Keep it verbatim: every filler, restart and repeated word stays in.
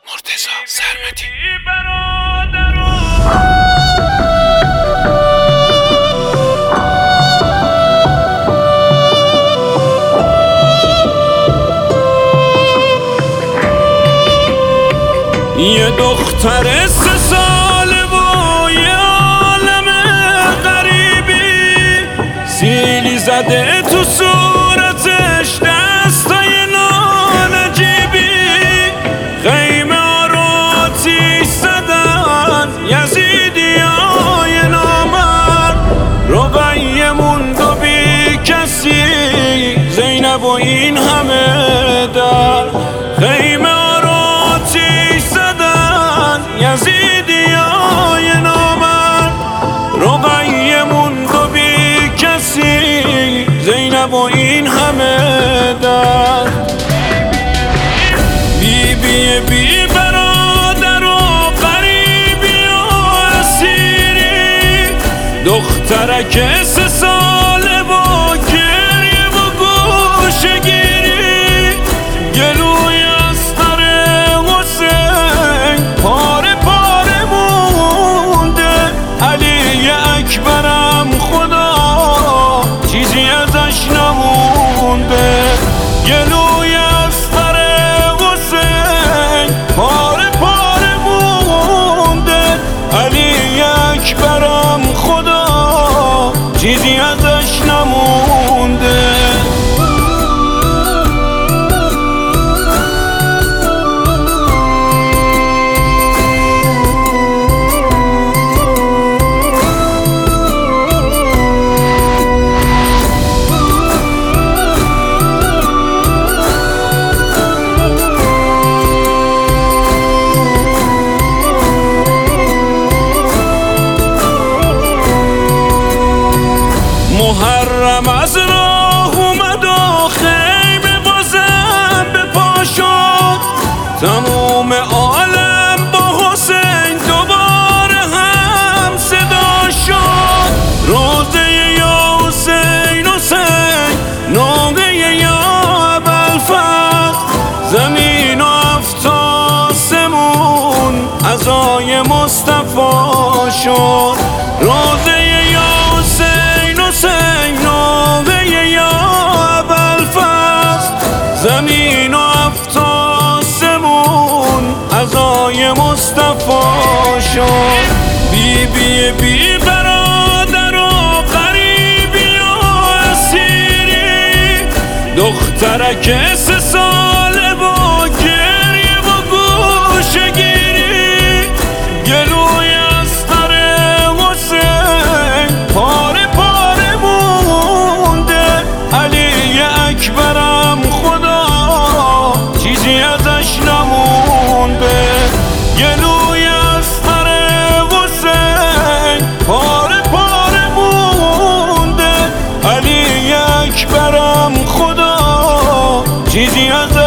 مرتضی سرمدی. یه دختر سه ساله و یه عالم غریبی، سیلی زده تو صورتش دستای نانجیبی، خیمه ها رو آتیش زدن یزیدی های نامرد، رقیه موند و بی کسی، زینب و این همه در خیمه یزیدی های نامرد، رقیه موند و بی کسی، زینب و این همه درد. بی بی بی برادر و غریبی و اسیری، دخترک سه ساله و گریه و گوشه گیری، گلوی استر حسین پاره پاره مونده، علی اکبرم خدا چیزی ازش نمونده، گلوی استر حسین پاره پاره مونده، علی اکبرم خدا چیزی ازش نمونده. محرم از راه اومد و خیمه بازم به پا شد، تموم عالم با حسین دوباره هم صدا شد، روزه یا حسین حسین، نوقه یا ابوالفضل، زمین و هفت آسمون عزای مصطفی شد، روزه حسین نوقه یا ابوالفضل، زمین و هفت آسمون عزای مصطفی شد. بی بی بی برادر و غریبی و اسیری، دخترک سه ساله و گریه و گوشه گیری، گلوی استر حسین پاره پاره مونده، علی اکبرم خدا چیزی ازش نمونده، گلوی استر حسین پاره پاره مونده، علی اکبرم خدا چیزی ازش